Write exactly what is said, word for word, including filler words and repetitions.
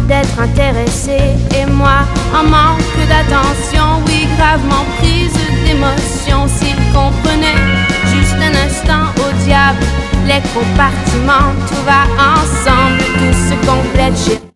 d'être intéressé. Et moi, en manque d'attention, oui, gravement prise d'émotion. S'il comprenait juste un instant au diable les compartiments, tout va ensemble, tout se complète chez